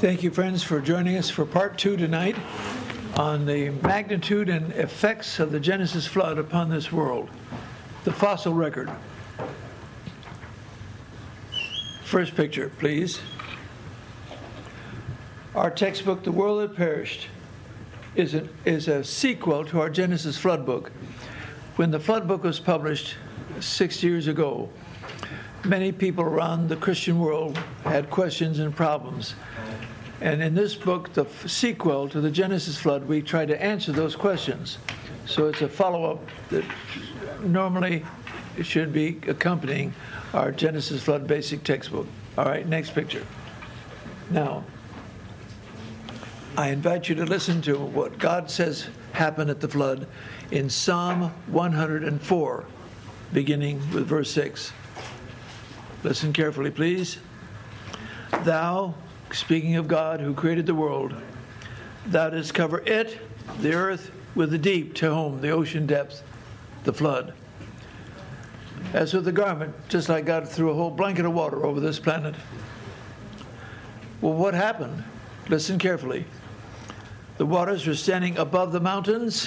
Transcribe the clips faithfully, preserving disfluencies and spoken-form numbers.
Thank you, friends, for joining us for part two tonight on the magnitude and effects of the Genesis flood upon this world, the fossil record. First picture, please. Our textbook, The World That Perished, is a, is a sequel to our Genesis flood book. When the flood book was published six years ago, many people around the Christian world had questions and problems. And in this book, the f- sequel to the Genesis flood, we try to answer those questions. So it's a follow-up that normally should be accompanying our Genesis flood basic textbook. All right, next picture. Now, I invite you to listen to what God says happened at the flood in Psalm one hundred four, beginning with verse six. Listen carefully, please. Thou, speaking of God who created the world, thou didst cover it, the earth, with the deep, to whom the ocean depth, the flood. As with the garment, just like God threw a whole blanket of water over this planet. Well, what happened? Listen carefully. The waters were standing above the mountains.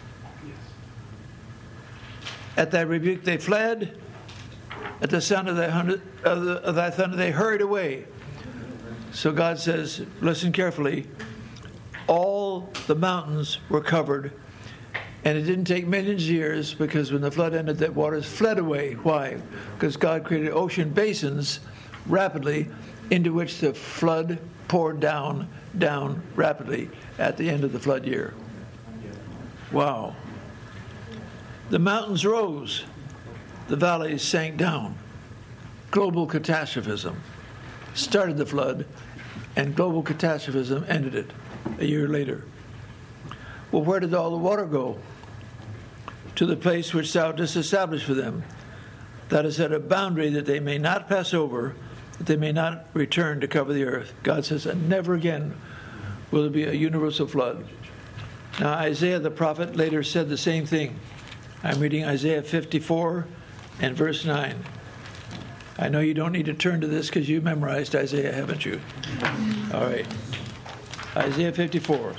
At thy rebuke they fled. At the sound of thy, hundred, of, the, of thy thunder they hurried away. So God says, listen carefully, all the mountains were covered, and it didn't take millions of years, because when the flood ended, that waters fled away. Why? Because God created ocean basins rapidly, into which the flood poured down, down rapidly at the end of the flood year. Wow. The mountains rose, the valleys sank down. Global catastrophism started the flood, and global catastrophism ended it a year later. Well, where did all the water go? To the place which thou didst establish for them. That is at a boundary that they may not pass over, that they may not return to cover the earth. God says, and never again will there be a universal flood. Now, Isaiah the prophet later said the same thing. I'm reading Isaiah fifty-four and verse nine. I know you don't need to turn to this because you memorized Isaiah, haven't you? All right. Isaiah fifty-four,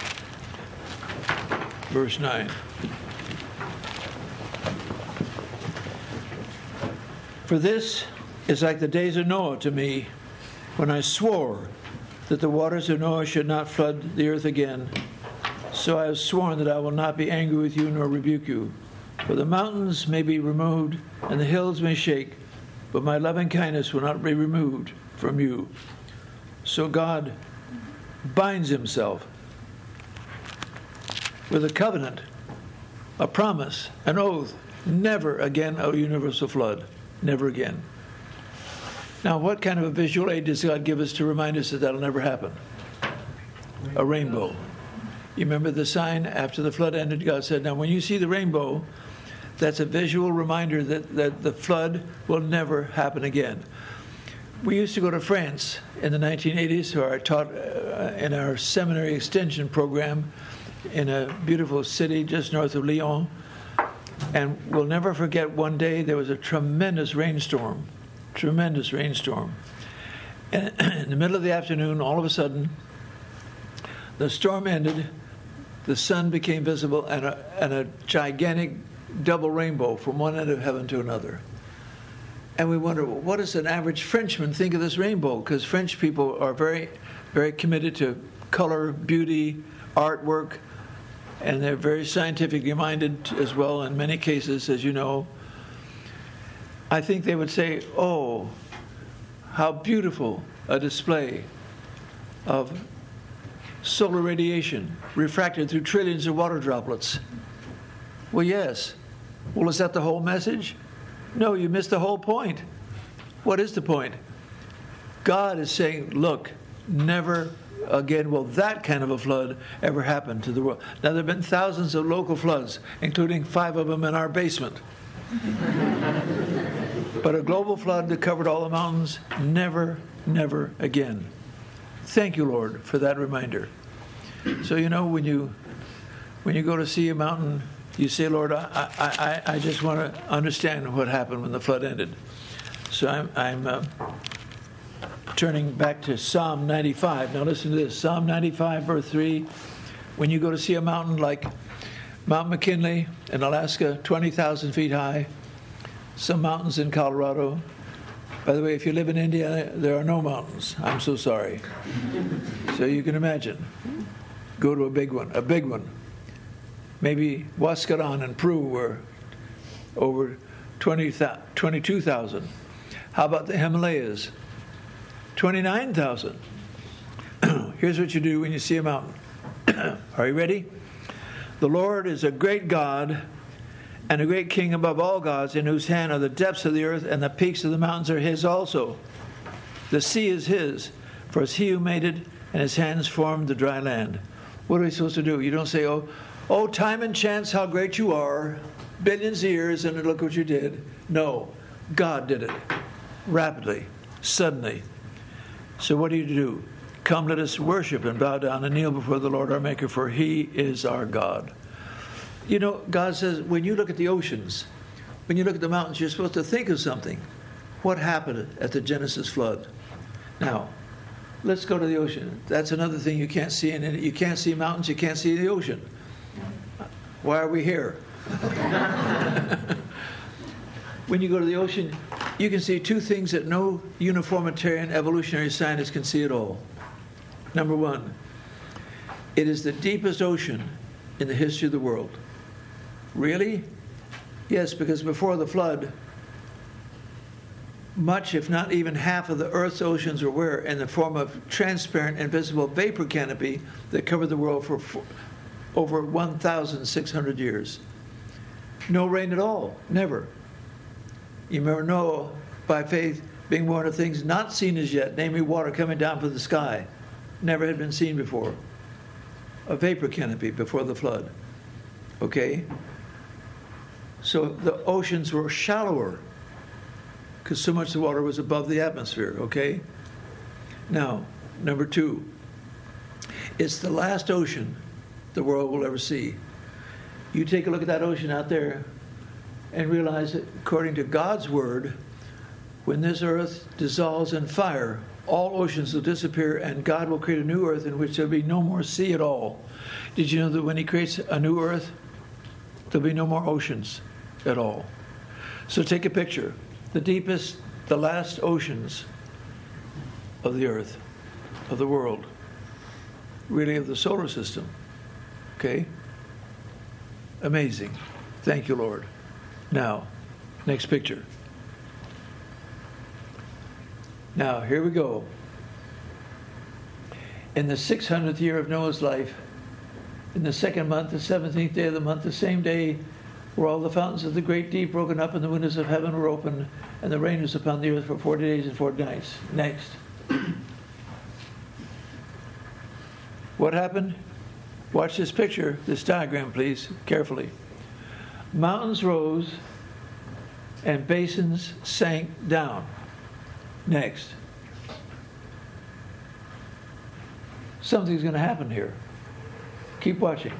verse nine. For this is like the days of Noah to me, when I swore that the waters of Noah should not flood the earth again. So I have sworn that I will not be angry with you nor rebuke you. For the mountains may be removed and the hills may shake, but my loving kindness will not be removed from you. So God binds himself with a covenant, a promise, an oath, never again a universal flood, never again. Now, what kind of a visual aid does God give us to remind us that that'll never happen? A rainbow. You remember the sign after the flood ended? God said, now when you see the rainbow, that's a visual reminder that, that the flood will never happen again. We used to go to France in the nineteen eighties, where I taught uh, in our seminary extension program in a beautiful city just north of Lyon. And we'll never forget, one day there was a tremendous rainstorm, tremendous rainstorm. And in the middle of the afternoon, all of a sudden, the storm ended, the sun became visible, and a, and a gigantic double rainbow from one end of heaven to another. And we wonder, well, what does an average Frenchman think of this rainbow? Because French people are very, very committed to color, beauty, artwork, and they're very scientifically minded as well in many cases, as you know. I think they would say, oh, how beautiful a display of solar radiation refracted through trillions of water droplets. Well, yes. Well, is that the whole message? No, you missed the whole point. What is the point? God is saying, look, never again will that kind of a flood ever happen to the world. Now, there have been thousands of local floods, including five of them in our basement. But a global flood that covered all the mountains, never, never again. Thank you, Lord, for that reminder. So, you know, when you when you go to see a mountain, you say, Lord, I, I, I just want to understand what happened when the flood ended. So I'm, I'm uh, turning back to Psalm ninety-five. Now listen to this. Psalm ninety-five, verse three. When you go to see a mountain like Mount McKinley in Alaska, twenty thousand feet high, some mountains in Colorado. By the way, if you live in Indiana, there are no mountains. I'm so sorry. So you can imagine. Go to a big one, a big one. Maybe Huascaran in Peru were over twenty, twenty-two thousand. How about the Himalayas? twenty-nine thousand. Here's what you do when you see a mountain. Are you ready? The Lord is a great God and a great King above all gods, in whose hand are the depths of the earth, and the peaks of the mountains are his also. The sea is his, for it's he who made it, and his hands formed the dry land. What are we supposed to do? You don't say, oh, oh, time and chance, how great you are, billions of years, and look what you did. No, God did it, rapidly, suddenly. So what do you do? Come, let us worship and bow down and kneel before the Lord our Maker, for he is our God. You know, God says, when you look at the oceans, when you look at the mountains, you're supposed to think of something. What happened at the Genesis flood? Now, let's go to the ocean. That's another thing you can't see. And you can't see mountains, you can't see the ocean. Why are we here? When you go to the ocean, you can see two things that no uniformitarian evolutionary scientist can see at all. Number one, it is the deepest ocean in the history of the world. Really? Yes, because before the flood, much, if not even half, of the Earth's oceans were where? In the form of transparent, invisible vapor canopy that covered the world for over one thousand six hundred years. No rain at all, never. You remember Noah, by faith, being warned of things not seen as yet, namely water coming down from the sky. Never had been seen before. A vapor canopy before the flood. Okay? So the oceans were shallower because so much of the water was above the atmosphere. Okay? Now, number two, it's the last ocean the world will ever see. You take a look at that ocean out there and realize that according to God's word, when this earth dissolves in fire, all oceans will disappear and God will create a new earth in which there'll be no more sea at all. Did you know that when he creates a new earth, there'll be no more oceans at all? So take a picture. The deepest, the last oceans of the earth, of the world, really of the solar system. Okay? Amazing. Thank you, Lord. Now, next picture. Now, here we go. In the six hundredth year of Noah's life, in the second month, the seventeenth day of the month, the same day were all the fountains of the great deep broken up, and the windows of heaven were opened, and the rain was upon the earth for forty days and forty nights. Next. What happened? Watch this picture, this diagram, please, carefully. Mountains rose, and basins sank down. Next. Something's going to happen here. Keep watching.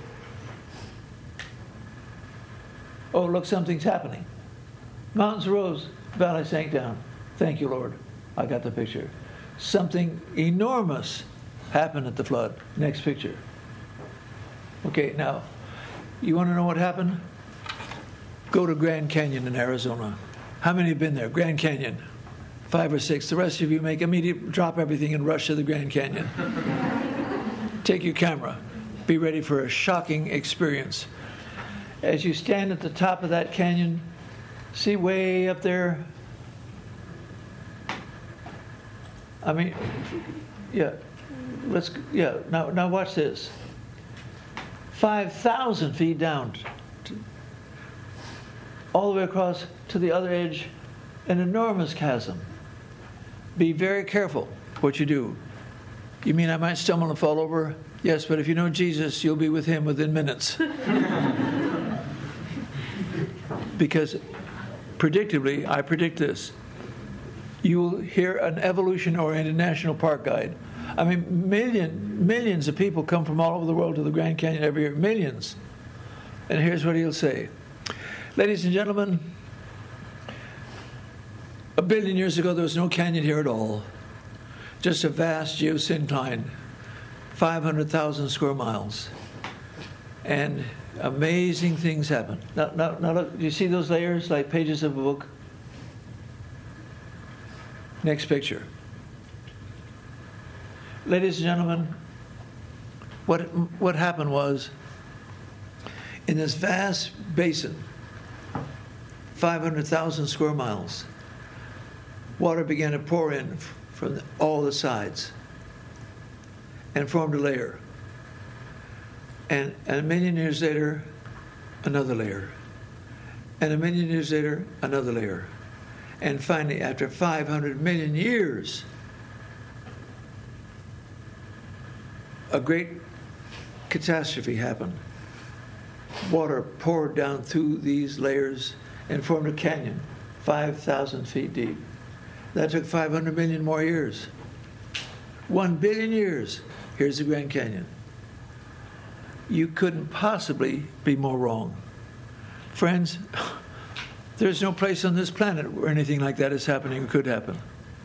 Oh, look, something's happening. Mountains rose, valley sank down. Thank you, Lord. I got the picture. Something enormous happened at the flood. Next picture. Okay, now, you want to know what happened? Go to Grand Canyon in Arizona. How many have been there? Grand Canyon. Five or six. The rest of you make immediate, drop everything and rush to the Grand Canyon. Take your camera. Be ready for a shocking experience. As you stand at the top of that canyon, see way up there? I mean, yeah, let's, yeah, now, now watch this. five thousand feet down, to, all the way across to the other edge, an enormous chasm. Be very careful what you do. You mean I might stumble and fall over? Yes, but if you know Jesus, you'll be with him within minutes. Because predictably, I predict this. You will hear an evolution-oriented national park guide. I mean, million, millions of people come from all over the world to the Grand Canyon every year. Millions. And here's what he'll say. Ladies and gentlemen, a billion years ago, there was no canyon here at all. just a vast geosyncline, five hundred thousand square miles. And amazing things happen. Now, now, now look, do you see those layers like pages of a book? Next picture. Ladies and gentlemen, what, what happened was, in this vast basin, five hundred thousand square miles, water began to pour in from the, all the sides and formed a layer. And, and a million years later, another layer. And a million years later, another layer. And finally, after five hundred million years, a great catastrophe happened. Water poured down through these layers and formed a canyon, five thousand feet deep. That took five hundred million more years. One billion years. Here's the Grand Canyon. You couldn't possibly be more wrong. Friends, there's no place on this planet where anything like that is happening or could happen.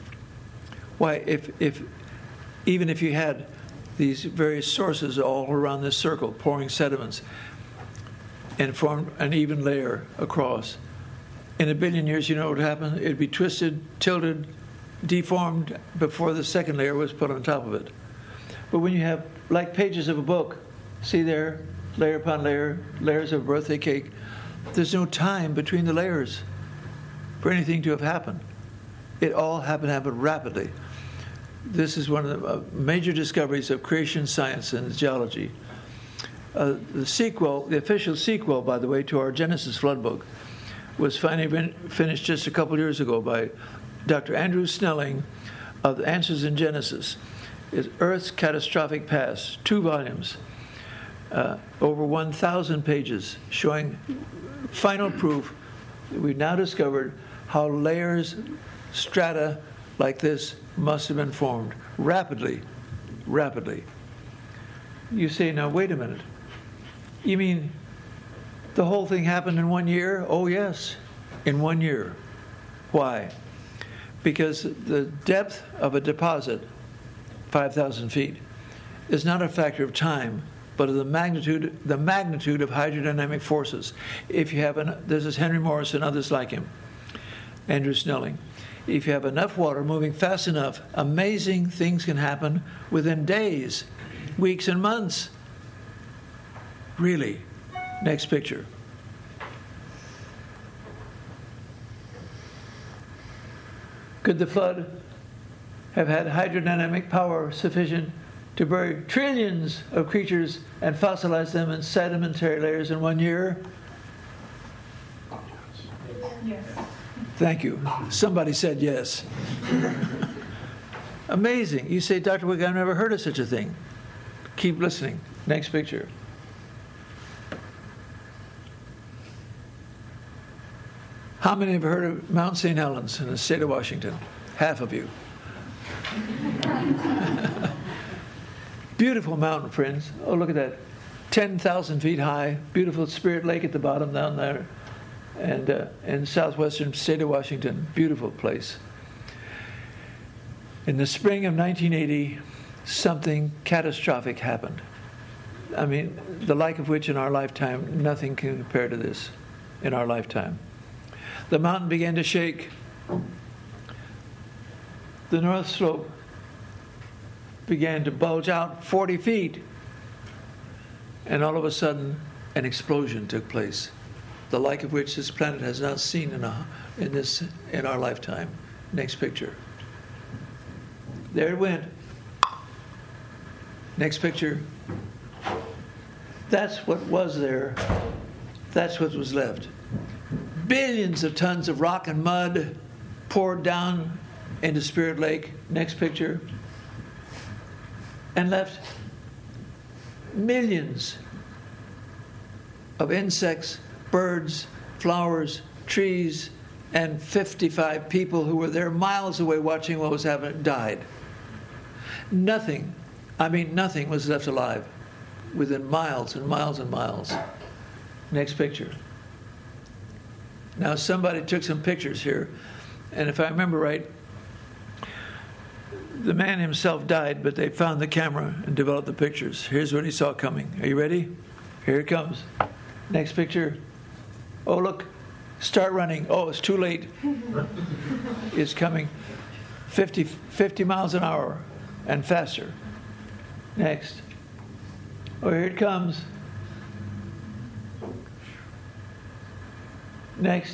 Why, if, if even if you had these various sources all around this circle pouring sediments and formed an even layer across, in a billion years, you know what would happen? It'd be twisted, tilted, deformed before the second layer was put on top of it. But when you have, like pages of a book, see there, layer upon layer, layers of birthday cake, there's no time between the layers for anything to have happened. It all happened, happened rapidly. This is one of the major discoveries of creation science and geology. Uh, the sequel, the official sequel, by the way, to our Genesis flood book, was finally finished just a couple years ago by Doctor Andrew Snelling of Answers in Genesis. It's Earth's Catastrophic Past, two volumes, uh, over one thousand pages, showing final proof that we've now discovered how layers, strata like this must have been formed rapidly, rapidly. You say, now wait a minute. You mean the whole thing happened in one year? Oh yes, in one year. Why? Because the depth of a deposit, five thousand feet, is not a factor of time, but of the magnitude, the magnitude of hydrodynamic forces. If you have an, this is Henry Morris and others like him, Andrew Snelling. If you have enough water moving fast enough, amazing things can happen within days, weeks, and months. Really. Next picture. Could the flood have had hydrodynamic power sufficient to bury trillions of creatures and fossilize them in sedimentary layers in one year? Yes. Thank you. Somebody said yes. Amazing. You say, Doctor Wick, I've never heard of such a thing. Keep listening. Next picture. How many have heard of Mount Saint Helens in the state of Washington? Half of you. Beautiful mountain, friends. Oh, look at that. ten thousand feet high. Beautiful Spirit Lake at the bottom down there. And uh, in southwestern state of Washington. Beautiful place. In the spring of nineteen eighty, something catastrophic happened. I mean, the like of which in our lifetime, nothing can compare to this in our lifetime. The mountain began to shake. The north slope began to bulge out forty feet. And all of a sudden, an explosion took place, the like of which this planet has not seen in, a, in, this, in our lifetime. Next picture. There it went. Next picture. That's what was there. That's what was left. Billions of tons of rock and mud poured down into Spirit Lake. Next picture. And left millions of insects, birds, flowers, trees, and fifty-five people who were there miles away watching what was happening died. Nothing, I mean nothing was left alive within miles and miles and miles. Next picture. Now somebody took some pictures here, and if I remember right, The man himself died, but they found the camera and developed the pictures. Here's what he saw coming. Are you ready? Here it comes. Next picture. Oh, look. Start running. Oh, it's too late. It's coming fifty, fifty miles an hour and faster. Next. Oh, here it comes. Next.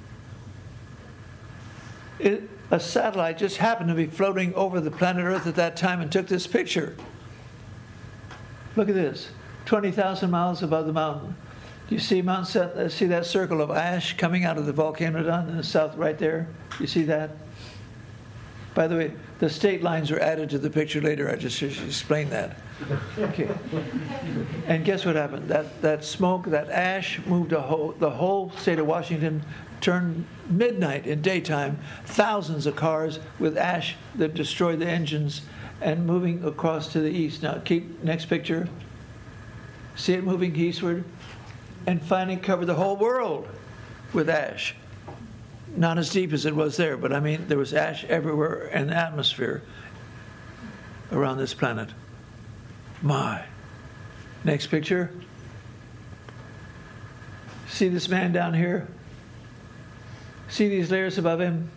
It, a satellite just happened to be floating over the planet Earth at that time and took this picture. Look at this. twenty thousand miles above the mountain. Do you see Mount Set, uh, see that circle of ash coming out of the volcano down in the south right there? You see that? By the way, the state lines are added to the picture later. I just should explain that. Okay. And guess what happened? That that smoke, that ash moved a whole, the whole state of Washington turned midnight in daytime. Thousands of cars with ash that destroyed the engines and moving across to the east. Now keep next picture. See it moving eastward? And finally covered the whole world with ash. Not as deep as it was there, but I mean, there was ash everywhere in the atmosphere around this planet. My. Next picture. See this man down here? See these layers above him?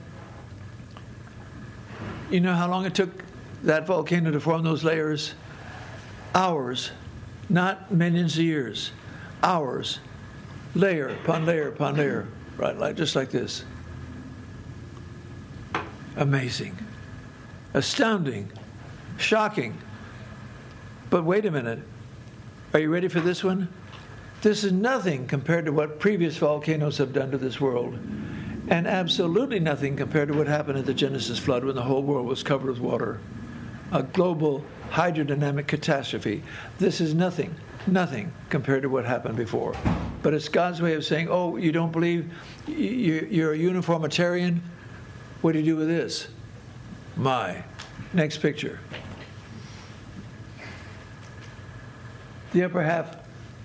You know how long it took that volcano to form those layers? Hours, not millions of years. Hours, layer upon layer upon layer, right, like just like this. Amazing, astounding, shocking. But wait a minute, are you ready for this one? This is nothing compared to what previous volcanoes have done to this world, and absolutely nothing compared to what happened at the Genesis flood when the whole world was covered with water. A global hydrodynamic catastrophe. This is nothing. Nothing compared to what happened before. But it's God's way of saying, oh, you don't believe, you're a uniformitarian? What do you do with this? My. Next picture. The upper half,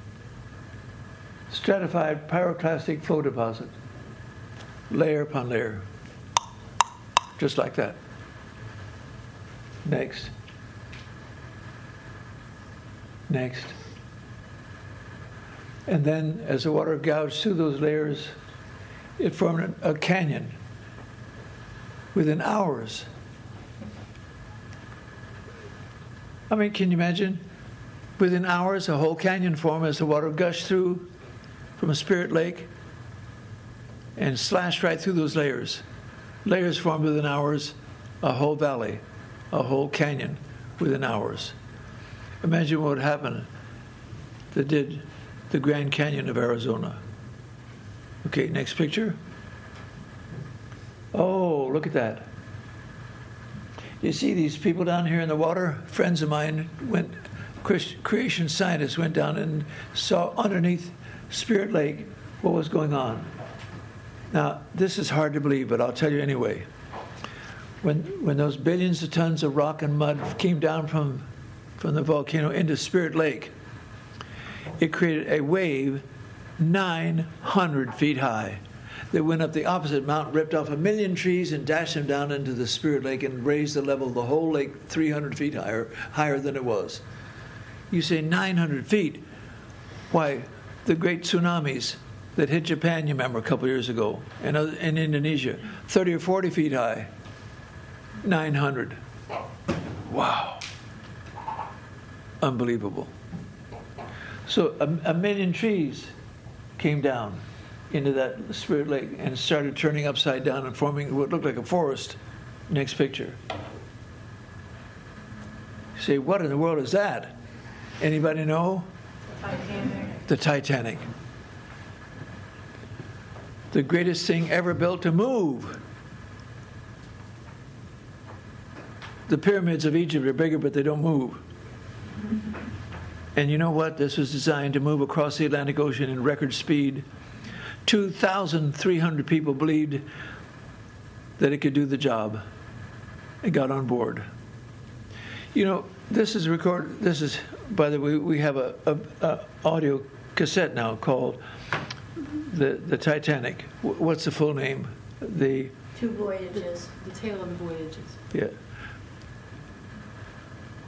stratified pyroclastic flow deposit. Layer upon layer. Just like that. Next. Next. And then, as the water gouged through those layers, it formed a canyon within hours. I mean, can you imagine? Within hours, a whole canyon formed as the water gushed through from a spirit lake and slashed right through those layers. Layers formed within hours, a whole valley, a whole canyon within hours. Imagine what happened that did the Grand Canyon of Arizona. Okay, next picture. Oh, look at that. You see these people down here in the water? Friends of mine went, creation scientists went down and saw underneath Spirit Lake what was going on. Now, this is hard to believe, but I'll tell you anyway. When when those billions of tons of rock and mud came down from, from the volcano into Spirit Lake, it created a wave nine hundred feet high that went up the opposite mountain, ripped off a million trees and dashed them down into the Spirit Lake and raised the level of the whole lake three hundred feet higher, higher than it was. You say nine hundred feet. Why, the great tsunamis that hit Japan, you remember, a couple years ago, and in Indonesia, thirty or forty feet high, nine hundred. Wow. Unbelievable. So a, a million trees came down into that Spirit Lake and started turning upside down and forming what looked like a forest. Next picture. You say, what in the world is that? Anybody know? Titanic. The Titanic. The greatest thing ever built to move. The pyramids of Egypt are bigger, but they don't move. And you know what? This was designed to move across the Atlantic Ocean in record speed. two thousand three hundred people believed that it could do the job and got on board. You know, this is record. This is, by the way, we have a, a, a audio cassette now called the the Titanic. What's the full name? The Two voyages. The tale of the voyages. Yeah.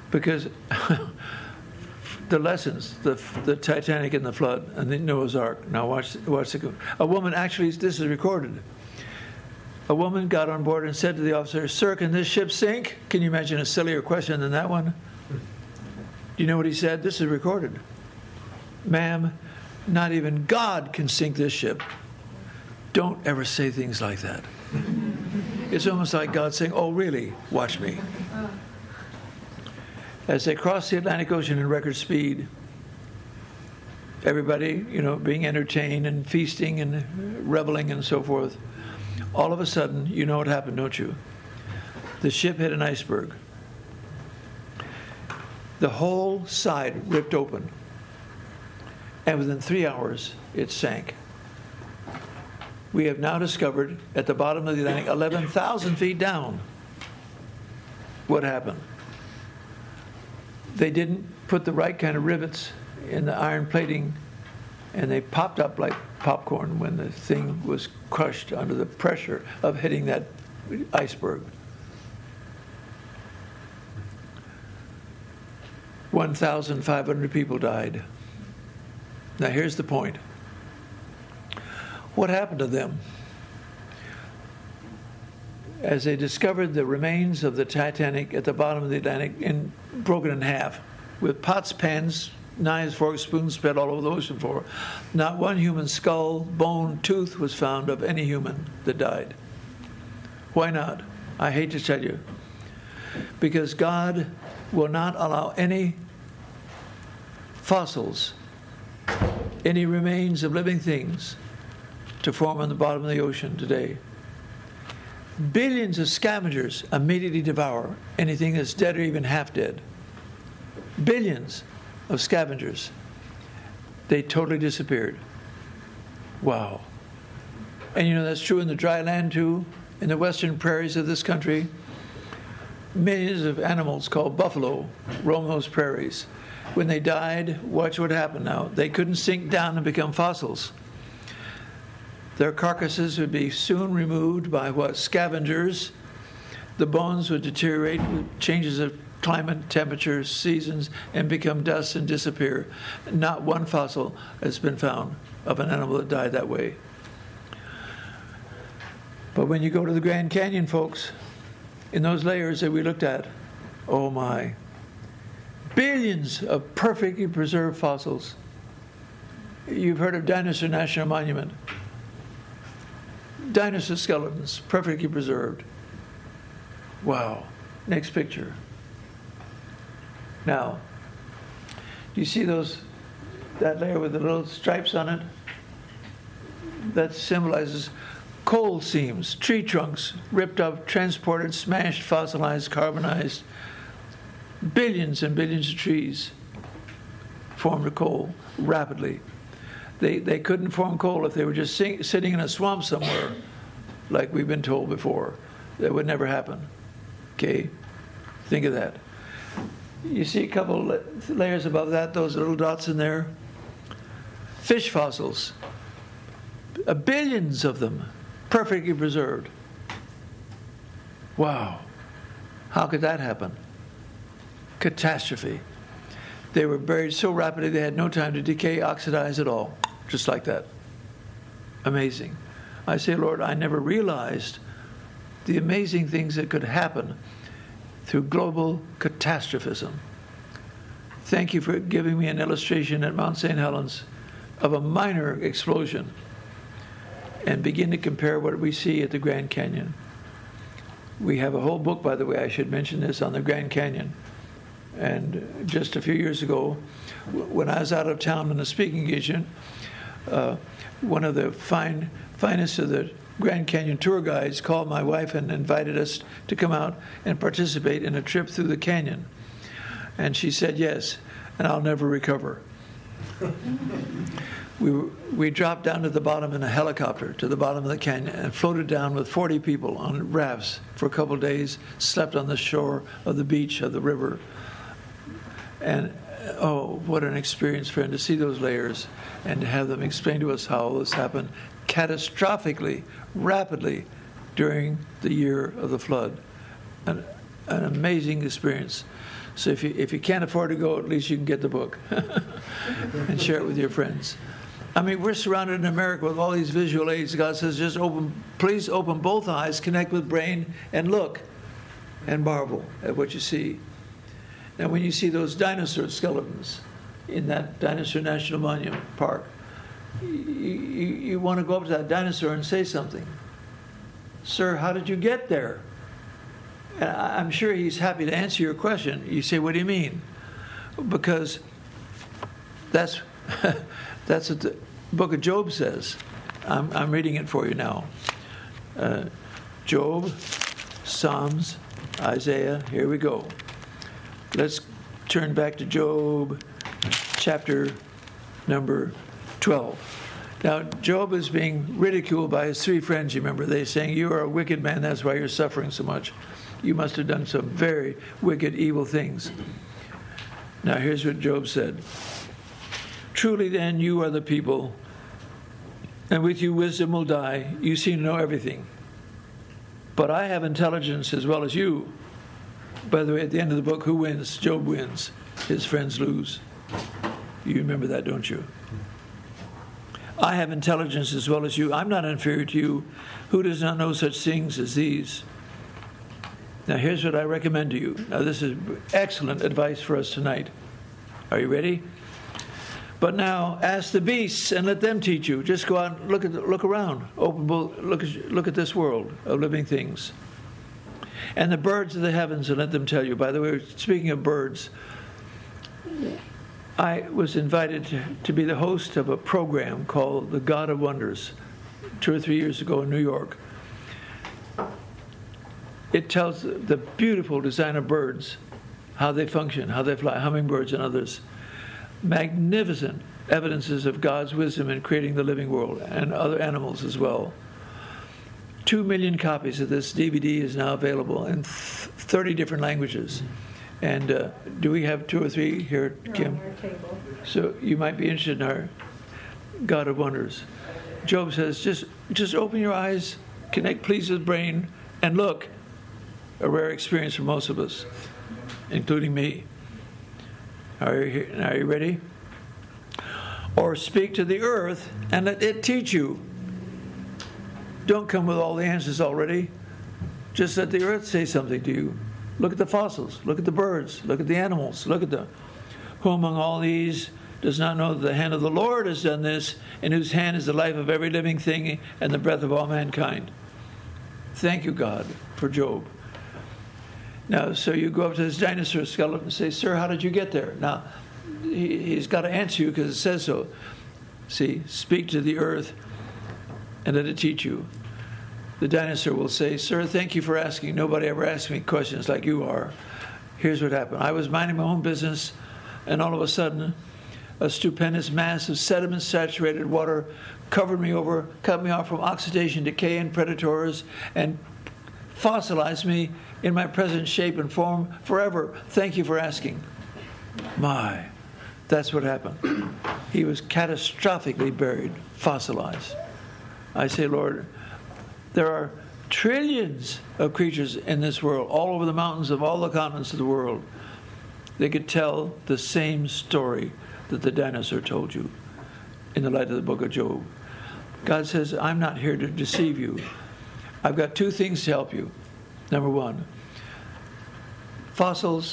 Because the lessons, the the Titanic and the flood and the Noah's Ark. Now watch, watch the, a woman, actually, this is recorded. A woman got on board and said to the officer, "Sir, can this ship sink?" Can you imagine a sillier question than that one? Do you know what he said? This is recorded. "Ma'am, not even God can sink this ship." Don't ever say things like that. It's almost like God saying, "Oh, really? Watch me." As they crossed the Atlantic Ocean in record speed, everybody, you know, being entertained and feasting and reveling and so forth, all of a sudden, you know what happened, don't you? The ship hit an iceberg. The whole side ripped open. And within three hours, it sank. We have now discovered at the bottom of the Atlantic, eleven thousand feet down, what happened. They didn't put the right kind of rivets in the iron plating, and they popped up like popcorn when the thing was crushed under the pressure of hitting that iceberg. one thousand five hundred people died. Now here's the point. What happened to them? As they discovered the remains of the Titanic at the bottom of the Atlantic, in, broken in half, with pots, pans, knives, forks, spoons spread all over the ocean floor, not one human skull, bone, tooth was found of any human that died. Why not? I hate to tell you. Because God will not allow any fossils, any remains of living things to form on the bottom of the ocean today. Billions of scavengers immediately devour anything that's dead or even half dead. Billions of scavengers. They totally disappeared. Wow. And you know that's true in the dry land too, in the western prairies of this country. Millions of animals called buffalo roam those prairies. When they died, watch what happened now. They couldn't sink down and become fossils. Their carcasses would be soon removed by what? Scavengers. The bones would deteriorate with changes of climate, temperature, seasons, and become dust and disappear. Not one fossil has been found of an animal that died that way. But when you go to the Grand Canyon, folks, in those layers that we looked at, oh my, billions of perfectly preserved fossils. You've heard of Dinosaur National Monument. Dinosaur skeletons, perfectly preserved. Wow. Next picture. Now, do you see those, that layer with the little stripes on it? That symbolizes coal seams, tree trunks, ripped up, transported, smashed, fossilized, carbonized. Billions and billions of trees formed of coal rapidly. They, they couldn't form coal if they were just sing, sitting in a swamp somewhere, like we've been told before. That would never happen. Okay? Think of that. You see a couple la- layers above that, those little dots in there? Fish fossils. Uh, billions of them, perfectly preserved. Wow. How could that happen? Catastrophe. They were buried so rapidly they had no time to decay, oxidize at all. Just like that. Amazing. I say, Lord, I never realized the amazing things that could happen through global catastrophism. Thank you for giving me an illustration at Mount Saint Helens of a minor explosion, and begin to compare what we see at the Grand Canyon. We have a whole book, by the way, I should mention this, on the Grand Canyon. And just a few years ago, when I was out of town on a speaking engagement, uh, one of the fine, finest of the Grand Canyon tour guides called my wife and invited us to come out and participate in a trip through the canyon. And she said yes, and I'll never recover. we, we dropped down to the bottom in a helicopter, to the bottom of the canyon, and floated down with forty people on rafts for a couple of days, slept on the shore of the beach of the river. And oh, what an experience, friend, to see those layers and to have them explain to us how all this happened catastrophically, rapidly during the year of the flood. An, an amazing experience. So if you, if you can't afford to go, at least you can get the book and share it with your friends. I mean, we're surrounded in America with all these visual aids. God says, just open, please open both eyes, connect with brain, and look and marvel at what you see. Now, when you see those dinosaur skeletons in that Dinosaur National Monument Park, you, you, you want to go up to that dinosaur and say something. Sir, how did you get there? And I'm sure he's happy to answer your question. You say, what do you mean? Because that's that's what the book of Job says. I'm, I'm reading it for you now. Uh, Job, Psalms, Isaiah, here we go. Let's turn back to Job, chapter number twelve. Now, Job is being ridiculed by his three friends, you remember. They're saying, you are a wicked man, that's why you're suffering so much. You must have done some very wicked, evil things. Now, here's what Job said. Truly, then, you are the people, and with you wisdom will die. You seem to know everything. But I have intelligence as well as you. By the way, at the end of the book, who wins? Job wins. His friends lose. You remember that, don't you? I have intelligence as well as you. I'm not inferior to you. Who does not know such things as these? Now, here's what I recommend to you. Now, this is excellent advice for us tonight. Are you ready? But now, ask the beasts and let them teach you. Just go out and look, at the, look around. Open, look, look at this world of living things. And the birds of the heavens and let them tell you. By the way, speaking of birds, I was invited to, to be the host of a program called The God of Wonders two or three years ago in New York. It tells the beautiful design of birds, how they function, how they fly, hummingbirds and others. Magnificent evidences of God's wisdom in creating the living world and other animals as well. Two million copies of this D V D is now available in thirty different languages. And uh, do we have two or three here, Kim? On our table. So you might be interested in our God of Wonders. Job says, just just open your eyes, connect please with brain, and look. A rare experience for most of us, including me. Are you, are you ready? Or speak to the earth and let it teach you. Don't come with all the answers already. Just let the earth say something to you. Look at the fossils. Look at the birds. Look at the animals. Look at them. Who among all these does not know that the hand of the Lord has done this, in whose hand is the life of every living thing and the breath of all mankind? Thank you, God, for Job. Now, so you go up to this dinosaur skeleton and say, sir, how did you get there? Now, he, he's got to answer you because it says so. See, speak to the earth and let it teach you. The dinosaur will say, sir, thank you for asking. Nobody ever asked me questions like you are. Here's what happened. I was minding my own business, and all of a sudden, a stupendous mass of sediment-saturated water covered me over, cut me off from oxidation, decay, and predators, and fossilized me in my present shape and form forever. Thank you for asking. My, that's what happened. He was catastrophically buried, fossilized. I say, Lord, there are trillions of creatures in this world, all over the mountains of all the continents of the world. They could tell the same story that the dinosaur told you in the light of the book of Job. God says, I'm not here to deceive you. I've got two things to help you. Number one, fossils,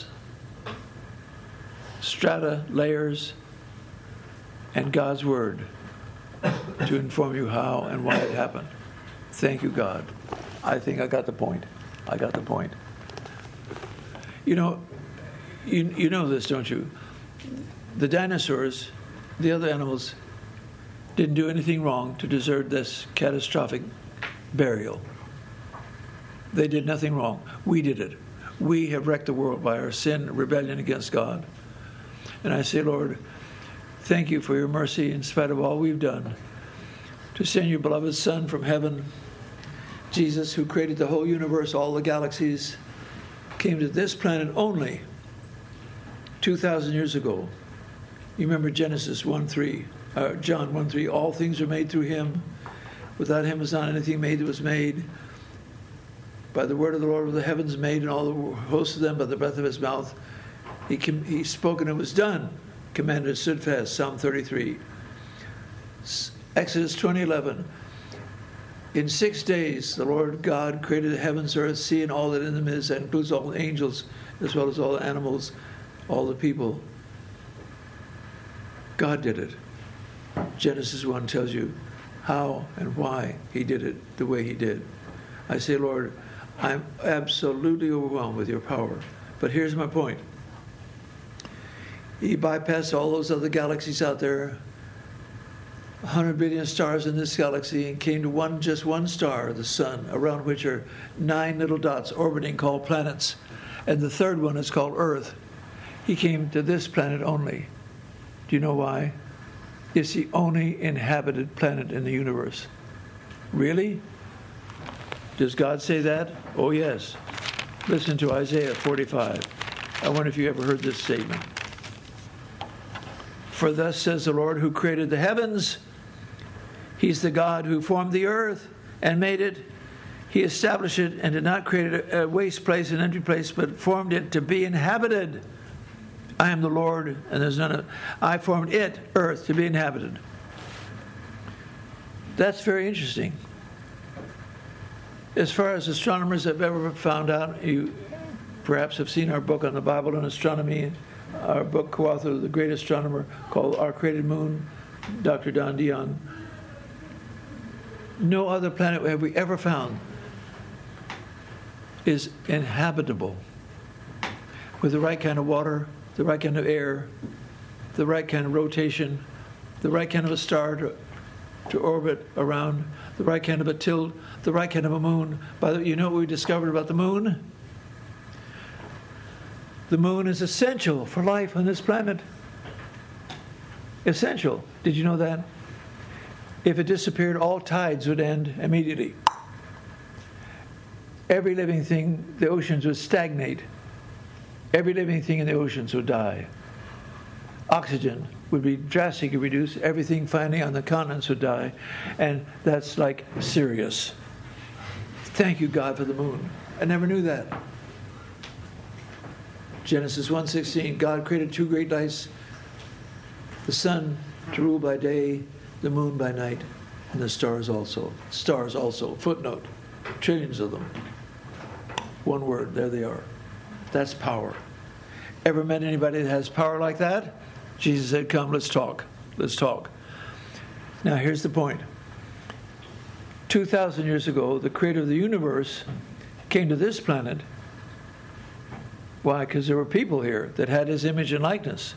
strata, layers, and God's Word to inform you how and why it happened. Thank you, God. I think I got the point. I got the point. You know, you, you know this, don't you? The dinosaurs, the other animals, didn't do anything wrong to deserve this catastrophic burial. They did nothing wrong. We did it. We have wrecked the world by our sin, rebellion against God. And I say, Lord, thank you for your mercy in spite of all we've done, to send your beloved Son from heaven. Jesus, who created the whole universe, all the galaxies, came to this planet only two thousand years ago. You remember Genesis one three, uh, John one three, all things are made through him. Without him was not anything made that was made. By the word of the Lord were the heavens made, and all the hosts of them by the breath of his mouth. He, com- he spoke and it was done. Commanded and stood fast. Psalm thirty-three. S- Exodus twenty eleven. In six days, the Lord God created the heavens, earth, sea, and all that in them is. That includes all the angels, as well as all the animals, all the people. God did it. Genesis one tells you how and why he did it the way he did. I say, Lord, I'm absolutely overwhelmed with your power. But here's my point. He bypassed all those other galaxies out there, one hundred billion stars in this galaxy, and came to one, just one star, the sun, around which are nine little dots orbiting called planets. And the third one is called Earth. He came to this planet only. Do you know why? It's the only inhabited planet in the universe. Really? Does God say that? Oh, yes. Listen to Isaiah forty-five. I wonder if you ever heard this statement. For thus says the Lord who created the heavens. He's the God who formed the earth and made it. He established it and did not create a waste place, an empty place, but formed it to be inhabited. I am the Lord, and there's none of... I formed it, earth, to be inhabited. That's very interesting. As far as astronomers have ever found out, you perhaps have seen our book on the Bible and astronomy, our book co-authored with the great astronomer called Our Created Moon, Doctor Don Dion. No other planet have we ever found is inhabitable with the right kind of water, the right kind of air, the right kind of rotation, the right kind of a star to, to orbit around, the right kind of a tilt, the right kind of a moon. By the way, you know what we discovered about the moon? The moon is essential for life on this planet. Essential. Did you know that? If it disappeared, all tides would end immediately. Every living thing, the oceans would stagnate. Every living thing in the oceans would die. Oxygen would be drastically reduced. Everything finally on the continents would die. And that's like serious. Thank you, God, for the moon. I never knew that. Genesis one sixteen, God created two great lights, the sun to rule by day, the moon by night, and the stars also. Stars also. Footnote. Trillions of them. One word. There they are. That's power. Ever met anybody that has power like that? Jesus said, come, let's talk. Let's talk. Now, here's the point. two thousand years ago, the creator of the universe came to this planet. Why? Because there were people here that had his image and likeness.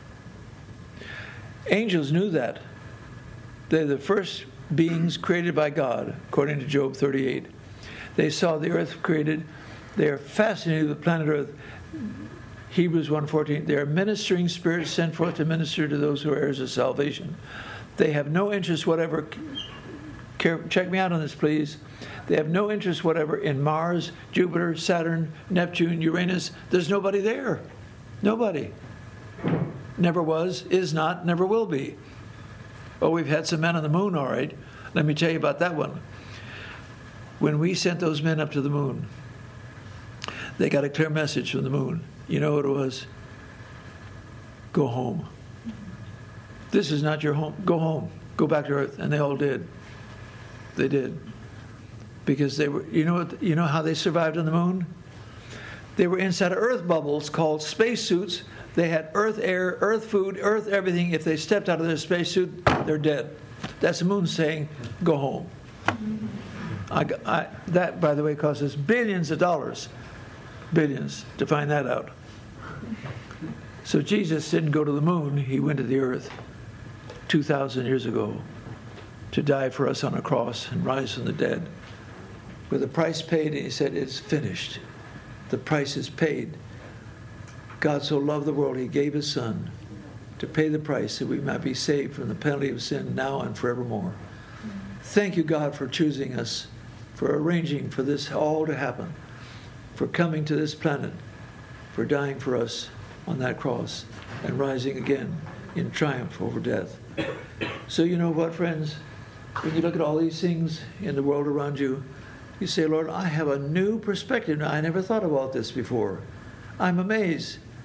Angels knew that. They're the first beings created by God, according to Job thirty-eight. They saw the earth created. They are fascinated with the planet Earth. Hebrews one fourteen. They are ministering spirits sent forth to minister to those who are heirs of salvation. They have no interest whatever. Check me out on this, please. They have no interest whatever in Mars, Jupiter, Saturn, Neptune, Uranus. There's nobody there. Nobody. Never was, is not, never will be. Oh, we've had some men on the moon, all right. Let me tell you about that one. When we sent those men up to the moon, they got a clear message from the moon. You know what it was? Go home. This is not your home. Go home. Go back to Earth. And they all did. They did. Because they were, you know what, you know how they survived on the moon? They were inside of Earth bubbles called spacesuits. They had Earth air, Earth food, Earth everything. If they stepped out of their spacesuit, they're dead. That's the moon saying, go home. I, I, that, by the way, cost us billions of dollars. Billions to find that out. So Jesus didn't go to the moon. He went to the earth two thousand years ago to die for us on a cross and rise from the dead. With the price paid, and he said, it's finished. The price is paid. God so loved the world, he gave his son to pay the price that we might be saved from the penalty of sin now and forevermore. Thank you, God, for choosing us, for arranging for this all to happen, for coming to this planet, for dying for us on that cross and rising again in triumph over death. So you know what, friends? When you look at all these things in the world around you, you say, Lord, I have a new perspective now. I never thought about this before. I'm amazed.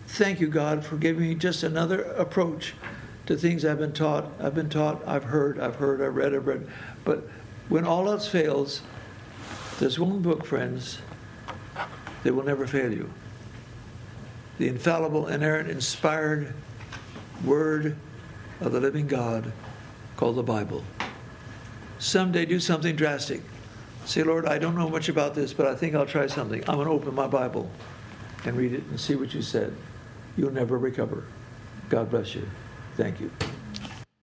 Thank you, God, for giving me just another approach to things I've been taught. I've been taught, I've heard, I've heard, I've read, I've read. But when all else fails, there's one book, friends, that will never fail you. The infallible, inerrant, inspired Word of the living God called the Bible. Someday do something drastic. Say, Lord, I don't know much about this, but I think I'll try something. I'm going to open my Bible and read it and see what you said. You'll never recover. God bless you. Thank you.